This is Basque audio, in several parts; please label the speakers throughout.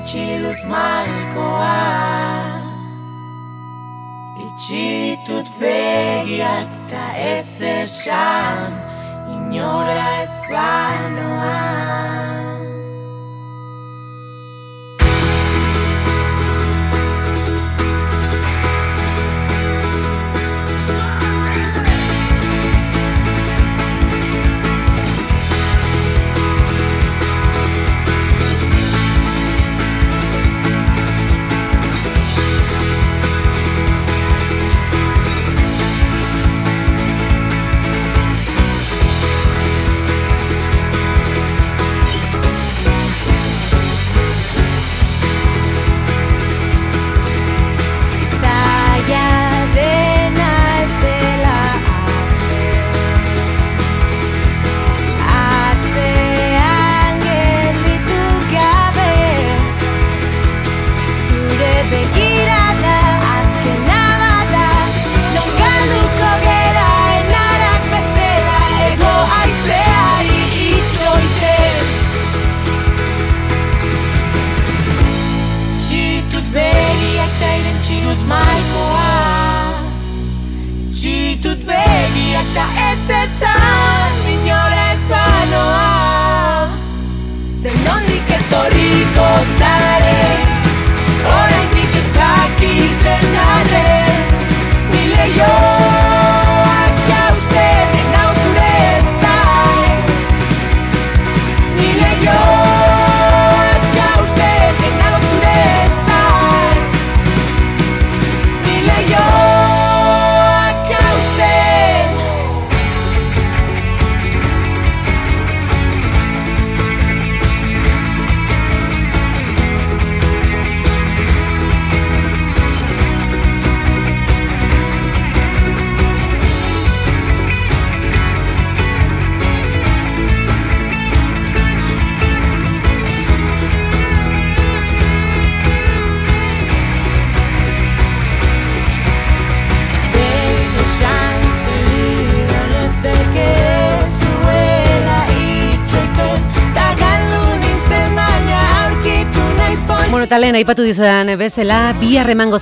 Speaker 1: irentsi dut malkoa, itxi ditut begiak ta ez esan, inora ez banoa. Ta ez esan, inora ez banoa. Zer nondik etorriko zaren, oraindik ez dakiten arren, ni leioak jausten nau zure zain. Ni leioak jausten nau zure zain. Ni leioak
Speaker 2: Talen aipatu dizudan bezala, bihar emango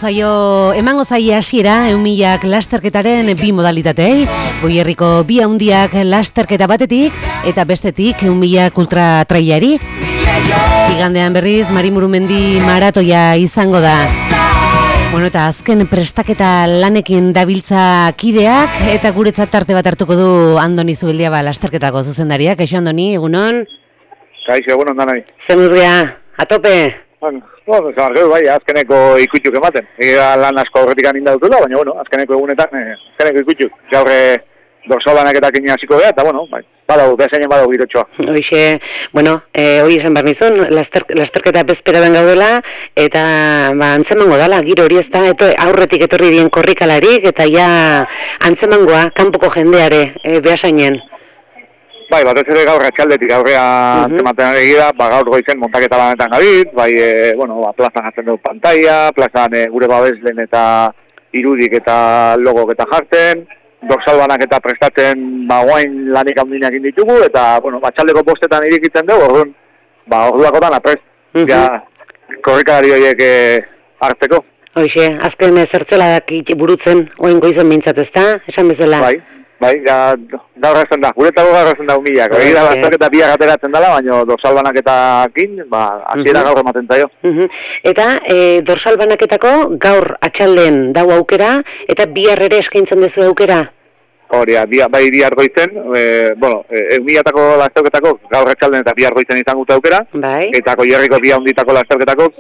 Speaker 2: zaie hasiera 1.000 lasterketaren bi modalitatei, Goierriko bi handiak lasterketa batetik eta bestetik 1.000 ultra trailari. Igandean berriz Mari Murumendi maratoia izango da. Bueno, eta azken prestaketa lanekin dabiltza kideak eta guretzat tarte bat hartuko du Andoni Zubeldiaba lasterketako zuzendariak. Kaixo Andoni, egunon?
Speaker 3: Kaixo, egunon danai.
Speaker 2: Zenuz geha, atope?
Speaker 3: Bueno, bai, azkeneko ikutsuk ematen. Lan asko horretik aninda dutela, baina, bueno, azkeneko egunetan, azkeneko ikutsuk. Gaurre dorsalanak hasiko gara, eta, bueno, bai, bezainen badau girotxoa.
Speaker 2: Hoxe, bueno, hori esan behar nizun, lasterketa bezperaben gaudela, eta antzemango dala, giro hori ez da, aurretik etorri dien korrikalarik, eta ja antzemangoa, kanpoko jendeare, behasainen.
Speaker 3: Bai, batez ere gaur atxaldetik aurrea antzematen egida, gaur goizen montaketa lanetan gabit, bai, plazan jartzen dut pantalla, plazan gure babeslen eta irudik eta logok eta jartzen, dorsalbanak eta prestatzen, guain lanik handinak inditugu, eta, atxaldeko postetan irikitzen dugu, orduakotan aprest, ja, korrikalari horiek hartzeko.
Speaker 2: Hoxe, azken zertzeladak burutzen, oin goizen mintzat ez da, esan bezala?
Speaker 3: Bai, gaur ezten da, guretako gaur ezten da 1.000, hori da lasterketa biak ateratzen dela, baina dorsalbanaketakin, hasiera gaur ematen zaio.
Speaker 2: Eta dorsalbanaketako gaur atxalden dau aukera, eta bihar ere eskaintzen duzu aukera?
Speaker 3: Hori, bai bihar goizen, 1.000-tako lasterketako gaur atxalden eta bihar goizen izan gute aukera, eta Goierriko bi handitako lasterketako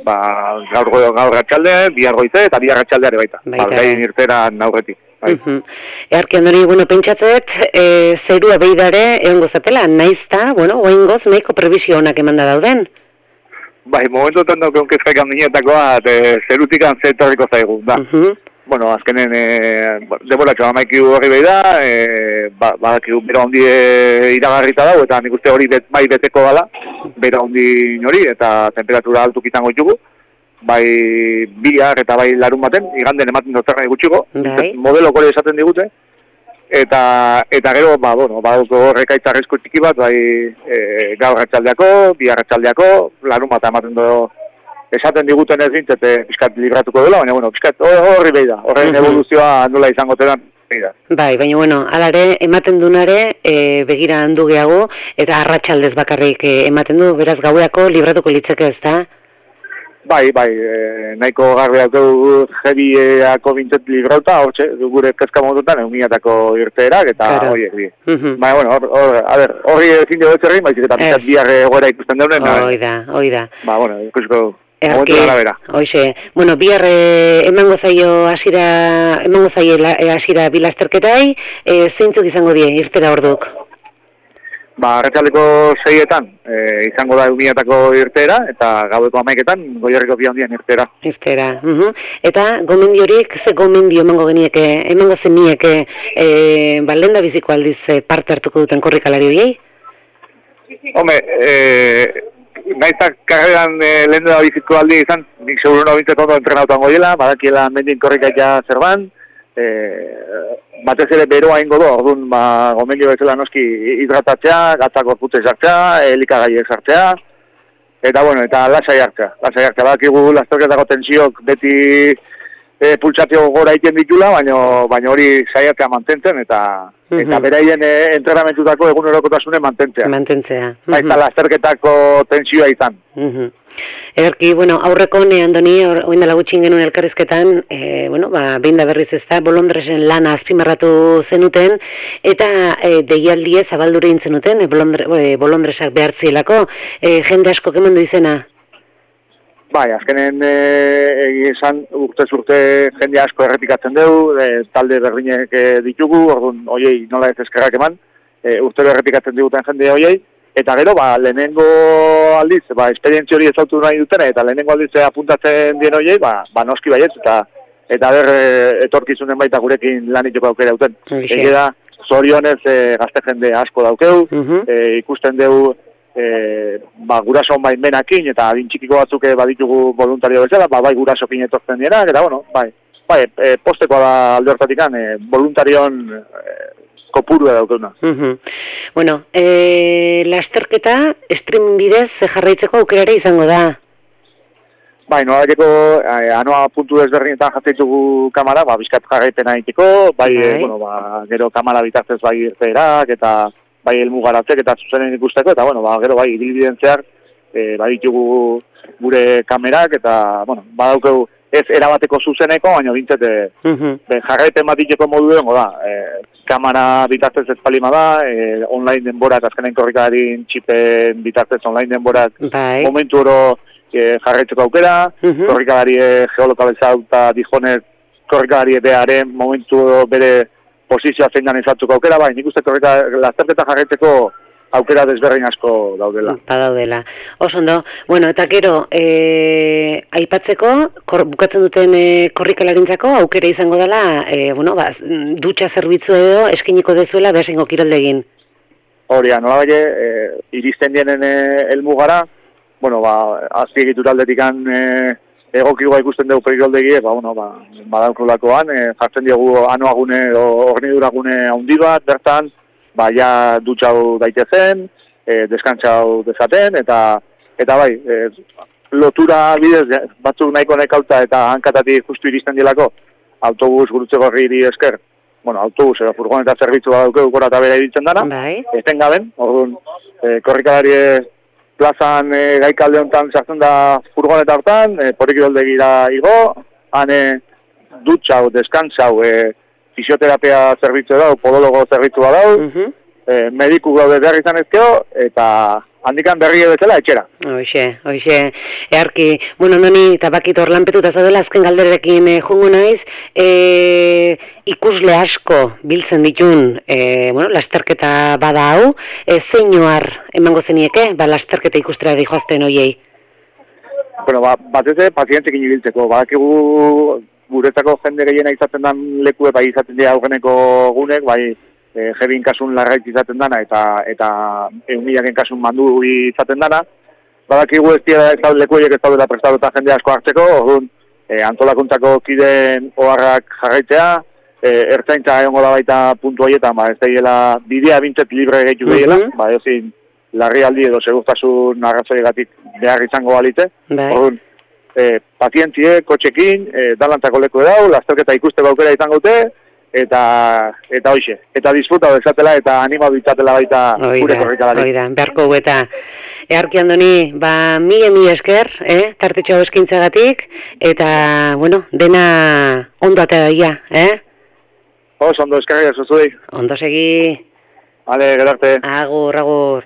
Speaker 3: gaur atxalden, bihar goize eta bihar atxaldeare baita. Gain irteran aurretik.
Speaker 2: Earkian hori, pentsatzet, zerua beidare egon gozatela, naizta, oingoz, nahiko prebizio honak emanda dauden?
Speaker 3: Bai, momentuetan daukeun kezkak handietakoa, zerutikan zetorriko zaigu, da. Azkenen, demoratxo, amaikiu horri behi da, badakiu bera hondi iragarrita dago, eta nik uste hori bai beteko gala, bera hondi hori, eta temperatura altuk izango ditugu. Bai bihar eta bai larun baten, iganden ematen dut gutxiko, modelo kore esaten digute, eta gero, horrekaitza arrisku txiki bat, bai gaur atxaldeako, bihar atxaldeako, larun bat ematen dut esaten diguten ez dintzet, pixkat libratuko dela, baina, bueno, pixkat horri behi da, horren evoluzioa nola izango tenan.
Speaker 2: Bai, baina, bueno, alare, ematen dunare, begira handu gehago, eta arratsaldez bakarrik ematen du, beraz gaueako libratuko litzeke ez da?
Speaker 3: Bai, nahiko garbiak du jebiako bintzet librauta, hortxe, gure kezka modutan, eumiatako irteerak, eta horiek bi. Baina, bueno, horri ezin dugu etxerrin, baizik eta pizat biarre egoera ikusten deunen.
Speaker 2: Hoi da.
Speaker 3: Ba, bueno, ikusiko du.
Speaker 2: Hoxe, bueno, bihar emango zaie hasira bilasterketai, zeintzuk izango die, irtera orduk?
Speaker 3: Ba, arratsaldeko 6etan izango da eumiatako irtera, eta gaueko 11etan Goierriko bi handien irtera.
Speaker 2: Eta gomendiorik, ze gomendio emango zenieke, lenda biziko aldiz parte hartuko duten korrikalari horiei?
Speaker 3: Home, naizak karreran lehen da biziko aldi izan, nik seguro nobintzat ondo entrenautan goiela, badakiela mendin korrikaia zerban, batez ere beroa ingo du, orduan gomendio bezala noski hidratatzea, gatzak gorputze sartzea, elikagaiek sartzea, eta bueno, eta lasai hartzea. Badakigu lasterketako tentsiok beti pulsatio gora egiten ditula, baina hori saiatzea mantentzen, eta beraien entrenamentutako egunerokotasunen mantentzea. Baita lasterketako tentsioa izan.
Speaker 2: Ederki, bueno, aurreko Andoni, oin dela gutxin genuen elkarrizketan, behin da berriz ez da, Bolondresen lana azpimarratu zenuten, eta deialdiez abaldure intzenuten, Bolondresak behartzielako, jende asko kemendu izena?
Speaker 3: Bai, azkenen esan urte jende asko errepikatzen dugu, talde berdinek ditugu, orduan oiei nola ez eskerrak eman, urtero errepikatzen diguten jende oiei, eta gero, lehenengo aldiz, esperientzia hori ezautu nahi dutena, eta lehenengo aldiz apuntatzen dien oiei, noski baietz, eta etorkizunen baita gurekin lan itoko aukera duten. Ege da, zorionez gazte jende asko daukeu, ikusten dugu, guraso baimenakin eta adin txikiko batzuk baditugu voluntario bezala, bai gurasokin etortzen dienak, eta bueno, postekoa da alde hortatikan, voluntarion kopurua daukuna.
Speaker 2: Bueno, lasterketa streaming bidez jarraitzeko aukerare izango da?
Speaker 3: Bai, nolaiteko anoa puntu desberdinetan jatzitugu kamara, bizkat jarraipena egiteko, gero kamara bitartez bai irteerak, eta bai helmugaratzek eta zuzenen ikusteko, eta gero bai ibilbideen zehar baditugu gure kamerak, eta badaukegu ez erabateko zuzeneko, baina bintzet jarraipen bat diteko modu dengo da. Kamara bitartez ez palima da, online denborak, azkenen korrikadarien txipen bitartez online denborak momentu oro jarraitzeko aukera, korrikadari geolokalizatu eta Dijonez korrikadari bearen momentu bere posizioa zein dan izatzuko aukera, nik uste lasterketa jarraitzeko aukera desberdin asko daudela.
Speaker 2: Daudela. Osondo, bueno, eta gero, aipatzeko, bukatzen duten korrikalarintzako aukera izango dela, dutxa zerbitzu edo eskiniko dezuela behasengo kiroldegin.
Speaker 3: Horia, nola baile, iristen dienen helmugara, azpiegituraldetikan egokigoa ikusten dugu perioldegie, badaukulakoan, jartzen diogu anoagune o horniduragune handi bat, bertan, ja dutxau daitezen, deskantzau dezaten, eta bai, lotura bidez, batzuk nahiko nekauta eta hankatatik justu iristen dilako, autobus gurutze gorri esker, autobus edo furgoneta zerbitzua daukegu gora eta bera iritzen dana, eten gaben, orduan, korrikadari plazan gaikalde honetan sartzen da furgoneta hartan, porikiroldegira igo, hane dutxau, deskantzau, fisioterapia zerbitzu dau, podologo zerbitzua dau, mediku gaude behar izan ezkeo, eta handikan berri bezala etxera.
Speaker 2: Hoxe, earki, noni, eta bakit hor lanpetuta zaudela azken galderekin jungo naiz, ikusle asko biltzen ditun, lasterketa bada hau, zein oar emango zenieke, lasterketa ikustera dihoazten hoiei?
Speaker 3: Batez pazientzekin ibiltzeko, badakigu guretzako jende gehiena izaten den lekue, bai izaten dira aurreneko gunek, bai jebin kasun larrait izaten dana, eta euniaken kasun mandu izaten dana. Badakigu ez dira lekueiek ez daudela prestatuta jende asko hartzeko, orduan antolakuntzako kideen oharrak jarraitzea, ertzaintza egongo da baita puntu horietan, ez daigela bidea bintzet libre gehiago gehiela, ezin larrialdi edo segurtasun arrazoiegatik behar izango balite, orduan pazientie, kotxekin, dalantako leku edau, lasterketa ikusteko aukera izango dute, eta hoxe, eta disfruta bezatela eta anima bitzatela baita gure korrikalari.
Speaker 2: Oida, beharko eta Earki Andoni, mila esker, tartetxo eskintzagatik, eta, bueno, dena ondo atea daia,
Speaker 3: Ondo eskarria zuzudei.
Speaker 2: Ondo segi.
Speaker 3: Vale, gerarte.
Speaker 2: Agur, agur.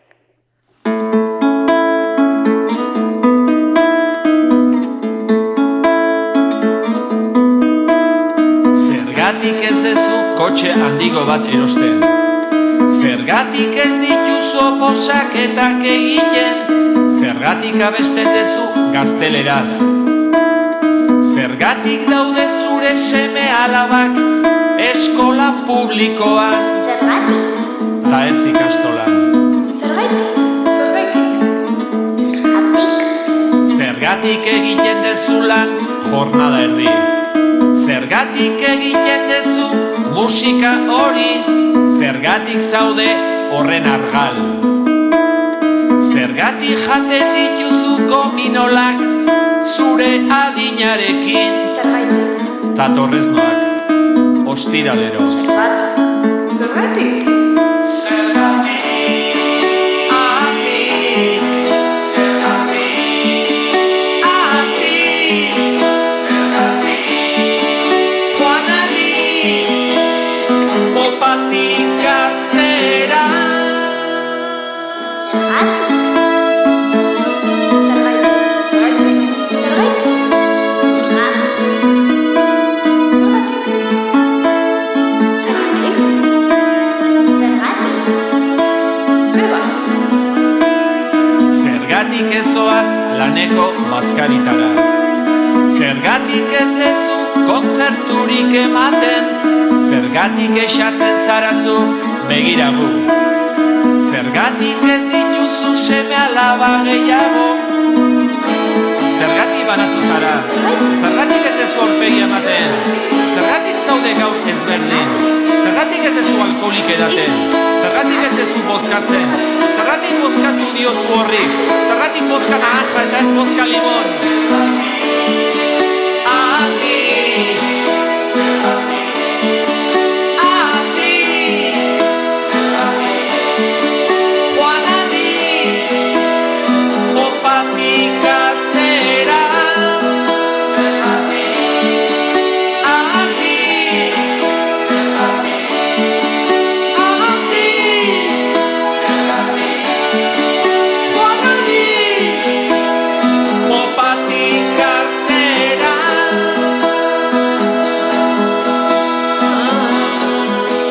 Speaker 4: Zergatik ez dezu kotxe handiko bat erosten? Zergatik ez dituzu oposaketak egiten? Zergatik abesten dezu gazteleraz? Zergatik daude zure seme alabak eskola publikoan?
Speaker 5: Zergatik?
Speaker 4: Ta ez ikastolan?
Speaker 5: Zergatik?
Speaker 4: Zergatik egiten dezulan jornada erdi? Zergatik egiten dezu musika hori? Zergatik zaude horren argal? Zergatik jaten dituzu gominolak zure adinarekin?
Speaker 5: Zergatik?
Speaker 4: Tatorreznoak, ostiralero.
Speaker 5: Zergatik?
Speaker 4: Laneko maskaritara. Zergatik ez dezu kontzerturik ematen? Zergatik esatzen zarazu begiragu? Zergatik ez dituzu seme alaba gehiago? Zergatik banatu zara? Zergatik ez dezu aurpegi ematen? Zergatik zaude gaur ezberdin? Zergatik ez dezu alkoholik edaten? Zergatik ez dezu bozkatzen? Zergatik bozkatu diozu horri? Zergatik bozka naranja eta ez bozka limon?